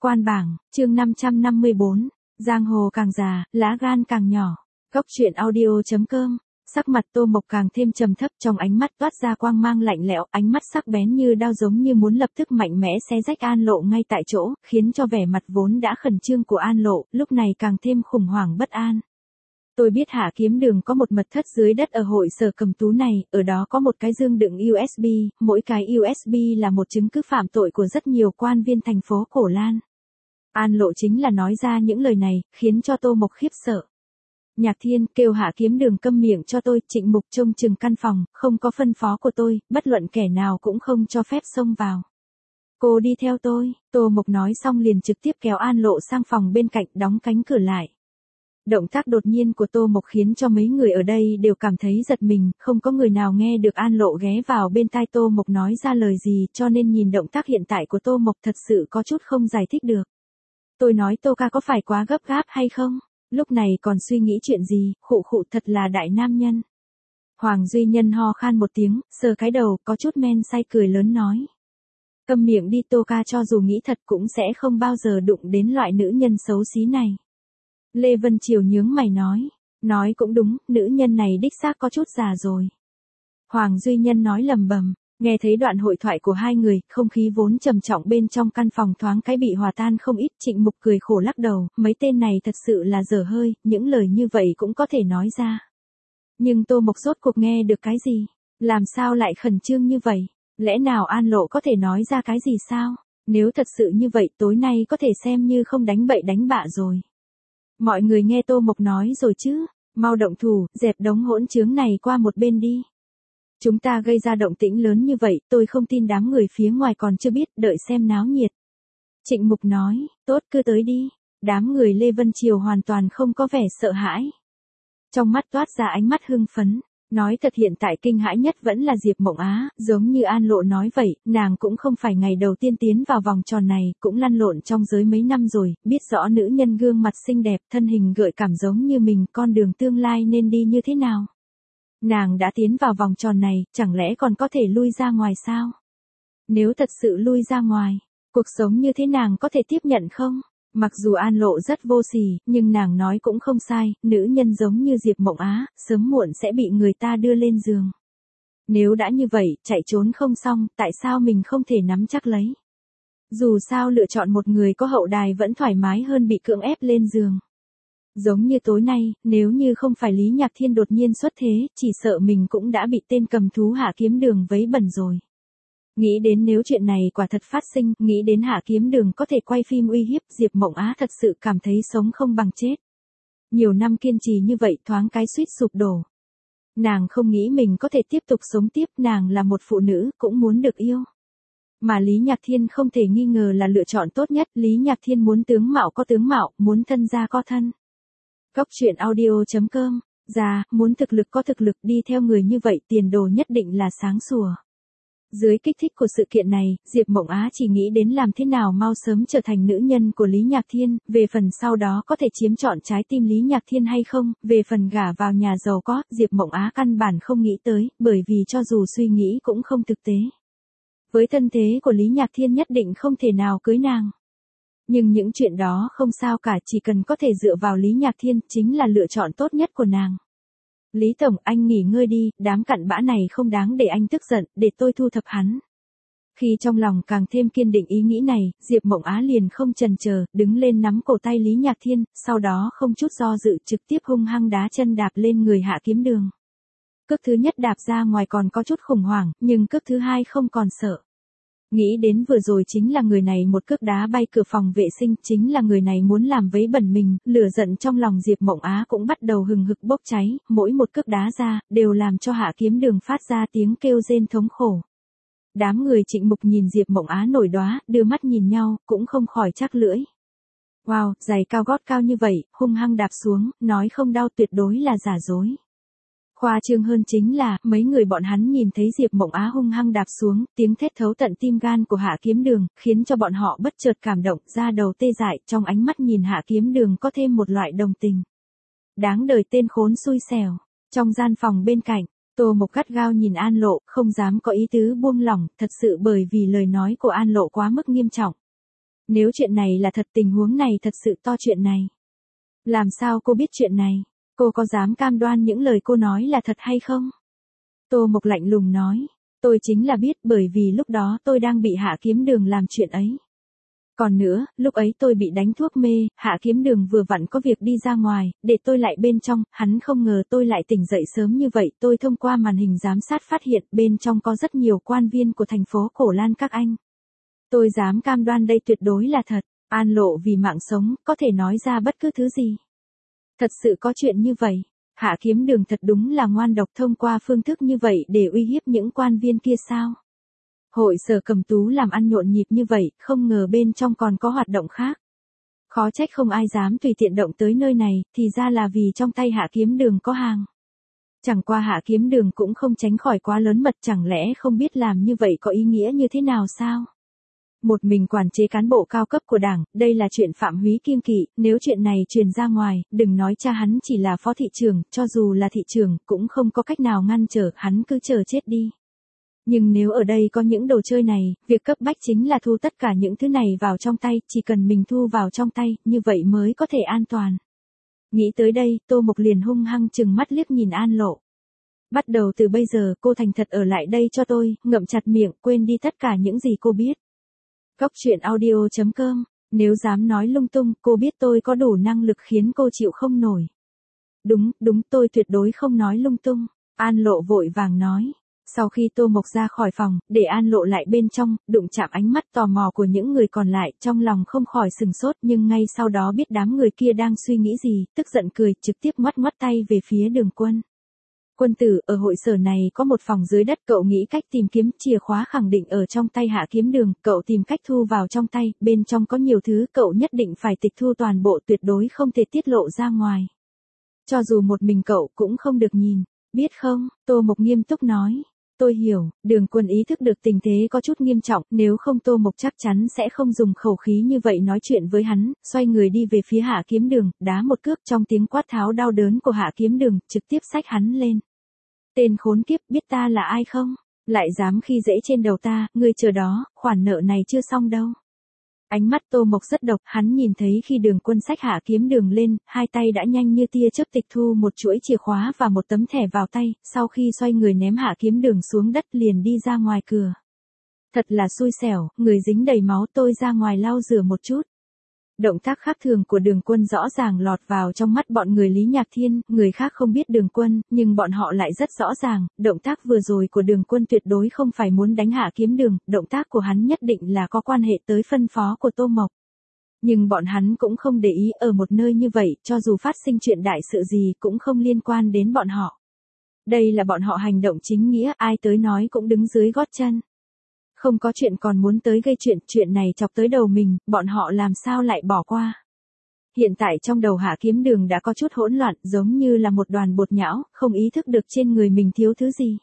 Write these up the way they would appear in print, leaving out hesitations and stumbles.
Quan bảng, chương 554, giang hồ càng già, lá gan càng nhỏ. Góc truyện audio.com. Sắc mặt Tô Mộc càng thêm trầm thấp, trong ánh mắt toát ra quang mang lạnh lẽo, ánh mắt sắc bén như đao giống như muốn lập tức mạnh mẽ xé rách An Lộ ngay tại chỗ, khiến cho vẻ mặt vốn đã khẩn trương của An Lộ, lúc này càng thêm khủng hoảng bất an. Tôi biết Hạ Kiếm Đường có một mật thất dưới đất ở hội sở Cầm Tú này, ở đó có một cái dương đựng USB, mỗi cái USB là một chứng cứ phạm tội của rất nhiều quan viên thành phố Cổ Lan. An Lộ chính là nói ra những lời này, khiến cho Tô Mộc khiếp sợ. Nhạc Thiên, kêu Hạ Kiếm Đường câm miệng cho tôi, Trịnh Mục trông chừng căn phòng, không có phân phó của tôi, bất luận kẻ nào cũng không cho phép xông vào. Cô đi theo tôi, Tô Mộc nói xong liền trực tiếp kéo An Lộ sang phòng bên cạnh, đóng cánh cửa lại. Động tác đột nhiên của Tô Mộc khiến cho mấy người ở đây đều cảm thấy giật mình, không có người nào nghe được An Lộ ghé vào bên tai Tô Mộc nói ra lời gì, cho nên nhìn động tác hiện tại của Tô Mộc thật sự có chút không giải thích được. Tôi nói Tô ca có phải quá gấp gáp hay không? Lúc này còn suy nghĩ chuyện gì, khụ khụ thật là đại nam nhân. Hoàng Duy Nhân ho khan một tiếng, sờ cái đầu, có chút men say cười lớn nói. Câm miệng đi Tô ca, cho dù nghĩ thật cũng sẽ không bao giờ đụng đến loại nữ nhân xấu xí này. Lê Vân Triều nhướng mày nói cũng đúng, nữ nhân này đích xác có chút già rồi. Hoàng Duy Nhân nói lầm bầm, nghe thấy đoạn hội thoại của hai người, không khí vốn trầm trọng bên trong căn phòng thoáng cái bị hòa tan không ít. Trịnh Mục cười khổ lắc đầu, mấy tên này thật sự là dở hơi, những lời như vậy cũng có thể nói ra. Nhưng Tô Mộc rốt cuộc nghe được cái gì? Làm sao lại khẩn trương như vậy? Lẽ nào An Lộ có thể nói ra cái gì sao? Nếu thật sự như vậy tối nay có thể xem như không đánh bậy đánh bạ rồi. Mọi người nghe Tô Mộc nói rồi chứ, mau động thủ, dẹp đống hỗn trướng này qua một bên đi. Chúng ta gây ra động tĩnh lớn như vậy, tôi không tin đám người phía ngoài còn chưa biết, đợi xem náo nhiệt. Trịnh Mục nói, tốt cứ tới đi. Đám người Lê Vân Triều hoàn toàn không có vẻ sợ hãi. Trong mắt toát ra ánh mắt hưng phấn. Nói thật hiện tại kinh hãi nhất vẫn là Diệp Mộng Á, giống như An Lộ nói vậy, nàng cũng không phải ngày đầu tiên tiến vào vòng tròn này, cũng lăn lộn trong giới mấy năm rồi, biết rõ nữ nhân gương mặt xinh đẹp, thân hình gợi cảm giống như mình, con đường tương lai nên đi như thế nào. Nàng đã tiến vào vòng tròn này, chẳng lẽ còn có thể lui ra ngoài sao? Nếu thật sự lui ra ngoài, cuộc sống như thế nàng có thể tiếp nhận không? Mặc dù An Lộ rất vô sỉ, nhưng nàng nói cũng không sai, nữ nhân giống như Diệp Mộng Á, sớm muộn sẽ bị người ta đưa lên giường. Nếu đã như vậy, chạy trốn không xong, tại sao mình không thể nắm chắc lấy? Dù sao lựa chọn một người có hậu đài vẫn thoải mái hơn bị cưỡng ép lên giường. Giống như tối nay, nếu như không phải Lý Nhạc Thiên đột nhiên xuất thế, chỉ sợ mình cũng đã bị tên cầm thú Hạ Kiếm Đường vấy bẩn rồi. Nghĩ đến nếu chuyện này quả thật phát sinh, nghĩ đến Hạ Kiếm Đường có thể quay phim uy hiếp, Diệp Mộng Á thật sự cảm thấy sống không bằng chết. Nhiều năm kiên trì như vậy thoáng cái suýt sụp đổ. Nàng không nghĩ mình có thể tiếp tục sống tiếp, nàng là một phụ nữ, cũng muốn được yêu. Mà Lý Nhạc Thiên không thể nghi ngờ là lựa chọn tốt nhất, Lý Nhạc Thiên muốn tướng mạo có tướng mạo, muốn thân gia có thân. Góc truyện audio.com, muốn thực lực có thực lực, đi theo người như vậy tiền đồ nhất định là sáng sủa. Dưới kích thích của sự kiện này, Diệp Mộng Á chỉ nghĩ đến làm thế nào mau sớm trở thành nữ nhân của Lý Nhạc Thiên, về phần sau đó có thể chiếm trọn trái tim Lý Nhạc Thiên hay không, về phần gả vào nhà giàu có, Diệp Mộng Á căn bản không nghĩ tới, bởi vì cho dù suy nghĩ cũng không thực tế. Với thân thế của Lý Nhạc Thiên nhất định không thể nào cưới nàng. Nhưng những chuyện đó không sao cả, chỉ cần có thể dựa vào Lý Nhạc Thiên, chính là lựa chọn tốt nhất của nàng. Lý Tổng, anh nghỉ ngơi đi, đám cặn bã này không đáng để anh tức giận, để tôi thu thập hắn. Khi trong lòng càng thêm kiên định ý nghĩ này, Diệp Mộng Á liền không chần chờ, đứng lên nắm cổ tay Lý Nhạc Thiên, sau đó không chút do dự trực tiếp hung hăng đá chân đạp lên người Hạ Kiếm Đường. Cước thứ nhất đạp ra ngoài còn có chút khủng hoảng, nhưng cước thứ hai không còn sợ. Nghĩ đến vừa rồi chính là người này một cước đá bay cửa phòng vệ sinh, chính là người này muốn làm vấy bẩn mình, lửa giận trong lòng Diệp Mộng Á cũng bắt đầu hừng hực bốc cháy, mỗi một cước đá ra, đều làm cho Hạ Kiếm Đường phát ra tiếng kêu rên thống khổ. Đám người Trịnh Mục nhìn Diệp Mộng Á nổi đoá, đưa mắt nhìn nhau, cũng không khỏi chắc lưỡi. Wow, giày cao gót cao như vậy, hung hăng đạp xuống, nói không đau tuyệt đối là giả dối. Khoa trương hơn chính là, mấy người bọn hắn nhìn thấy Diệp Mộng Á hung hăng đạp xuống, tiếng thét thấu tận tim gan của Hạ Kiếm Đường, khiến cho bọn họ bất chợt cảm động, da đầu tê dại, trong ánh mắt nhìn Hạ Kiếm Đường có thêm một loại đồng tình. Đáng đời tên khốn xui xẻo. Trong gian phòng bên cạnh, Tô Mộc gắt gao nhìn An Lộ, không dám có ý tứ buông lỏng, thật sự bởi vì lời nói của An Lộ quá mức nghiêm trọng. Nếu chuyện này là thật, tình huống này thật sự to chuyện này. Làm sao cô biết chuyện này? Cô có dám cam đoan những lời cô nói là thật hay không? Tô Mộc lạnh lùng nói. Tôi chính là biết, bởi vì lúc đó tôi đang bị Hạ Kiếm Đường làm chuyện ấy. Còn nữa, lúc ấy tôi bị đánh thuốc mê, Hạ Kiếm Đường vừa vặn có việc đi ra ngoài, để tôi lại bên trong, hắn không ngờ tôi lại tỉnh dậy sớm như vậy. Tôi thông qua màn hình giám sát phát hiện bên trong có rất nhiều quan viên của thành phố Cổ Lan các anh. Tôi dám cam đoan đây tuyệt đối là thật. An Lộ vì mạng sống, có thể nói ra bất cứ thứ gì. Thật sự có chuyện như vậy. Hạ Kiếm Đường thật đúng là ngoan độc, thông qua phương thức như vậy để uy hiếp những quan viên kia sao? Hội Sở Cầm Tú làm ăn nhộn nhịp như vậy, không ngờ bên trong còn có hoạt động khác. Khó trách không ai dám tùy tiện động tới nơi này, thì ra là vì trong tay Hạ Kiếm Đường có hàng. Chẳng qua Hạ Kiếm Đường cũng không tránh khỏi quá lớn mật, chẳng lẽ không biết làm như vậy có ý nghĩa như thế nào sao? Một mình quản chế cán bộ cao cấp của đảng, đây là chuyện phạm húy kiêng kỵ, nếu chuyện này truyền ra ngoài, đừng nói cha hắn chỉ là phó thị trưởng, cho dù là thị trưởng, cũng không có cách nào ngăn trở, hắn cứ chờ chết đi. Nhưng nếu ở đây có những đồ chơi này, việc cấp bách chính là thu tất cả những thứ này vào trong tay, chỉ cần mình thu vào trong tay, như vậy mới có thể an toàn. Nghĩ tới đây, Tô Mộc liền hung hăng chừng mắt liếc nhìn An Lộ. Bắt đầu từ bây giờ, cô thành thật ở lại đây cho tôi, ngậm chặt miệng, quên đi tất cả những gì cô biết. Cốc truyện audio.com, nếu dám nói lung tung, cô biết tôi có đủ năng lực khiến cô chịu không nổi. Đúng, tôi tuyệt đối không nói lung tung, An Lộ vội vàng nói. Sau khi Tô Mộc ra khỏi phòng, để An Lộ lại bên trong, đụng chạm ánh mắt tò mò của những người còn lại, trong lòng không khỏi sừng sốt, nhưng ngay sau đó biết đám người kia đang suy nghĩ gì, tức giận cười, trực tiếp ngoắt tay về phía Đường Quân. Quân tử, ở hội sở này có một phòng dưới đất, cậu nghĩ cách tìm kiếm, chìa khóa khẳng định ở trong tay Hạ Kiếm Đường, cậu tìm cách thu vào trong tay, bên trong có nhiều thứ, cậu nhất định phải tịch thu toàn bộ, tuyệt đối không thể tiết lộ ra ngoài. Cho dù một mình cậu cũng không được nhìn, biết không? Tô Mộc nghiêm túc nói. Tôi hiểu, Đường Quân ý thức được tình thế có chút nghiêm trọng, nếu không Tô Mộc chắc chắn sẽ không dùng khẩu khí như vậy nói chuyện với hắn, xoay người đi về phía Hạ Kiếm Đường, đá một cước, trong tiếng quát tháo đau đớn của Hạ Kiếm Đường, trực tiếp xách hắn lên. Tên khốn kiếp, biết ta là ai không? Lại dám khi dễ trên đầu ta, ngươi chờ đó, khoản nợ này chưa xong đâu. Ánh mắt Tô Mộc rất độc, hắn nhìn thấy khi Đường Quân xách Hạ Kiếm Đường lên, hai tay đã nhanh như tia chớp tịch thu một chuỗi chìa khóa và một tấm thẻ vào tay, sau khi xoay người ném Hạ Kiếm Đường xuống đất liền đi ra ngoài cửa. Thật là xui xẻo, người dính đầy máu, tôi ra ngoài lau rửa một chút. Động tác khác thường của Đường Quân rõ ràng lọt vào trong mắt bọn người Lý Nhạc Thiên, người khác không biết Đường Quân, nhưng bọn họ lại rất rõ ràng, động tác vừa rồi của Đường Quân tuyệt đối không phải muốn đánh Hạ Kiếm Đường, động tác của hắn nhất định là có quan hệ tới phân phó của Tô Mộc. Nhưng bọn hắn cũng không để ý, ở một nơi như vậy, cho dù phát sinh chuyện đại sự gì cũng không liên quan đến bọn họ. Đây là bọn họ hành động chính nghĩa, ai tới nói cũng đứng dưới gót chân. Không có chuyện còn muốn tới gây chuyện này chọc tới đầu mình, bọn họ làm sao lại bỏ qua. Hiện tại trong đầu Hạ Kiếm Đường đã có chút hỗn loạn, giống như là một đoàn bột nhão, không ý thức được trên người mình thiếu thứ gì.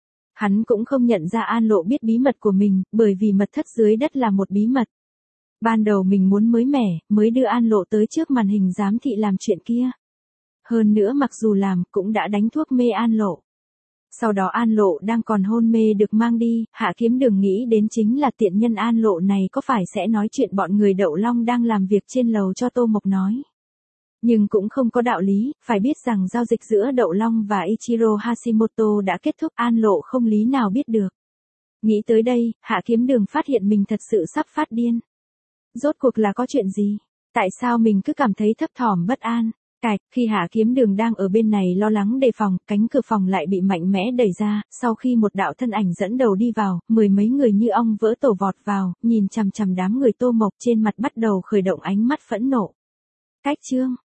Hắn cũng không nhận ra An Lộ biết bí mật của mình, bởi vì mật thất dưới đất là một bí mật. Ban đầu mình muốn mới mẻ, mới đưa An Lộ tới trước màn hình giám thị làm chuyện kia. Hơn nữa mặc dù làm, cũng đã đánh thuốc mê An Lộ. Sau đó An Lộ đang còn hôn mê được mang đi, Hạ Kiếm Đường nghĩ đến chính là tiện nhân An Lộ này có phải sẽ nói chuyện bọn người Đậu Long đang làm việc trên lầu cho Tô Mộc nói. Nhưng cũng không có đạo lý, phải biết rằng giao dịch giữa Đậu Long và Ichiro Hashimoto đã kết thúc, An Lộ không lý nào biết được. Nghĩ tới đây, Hạ Kiếm Đường phát hiện mình thật sự sắp phát điên. Rốt cuộc là có chuyện gì? Tại sao mình cứ cảm thấy thấp thỏm bất an? Khi Hạ Kiếm Đường đang ở bên này lo lắng đề phòng, cánh cửa phòng lại bị mạnh mẽ đẩy ra, sau khi một đạo thân ảnh dẫn đầu đi vào, mười mấy người như ong vỡ tổ vọt vào, nhìn chằm chằm đám người Tô Mộc, trên mặt bắt đầu khởi động ánh mắt phẫn nộ. Cách chương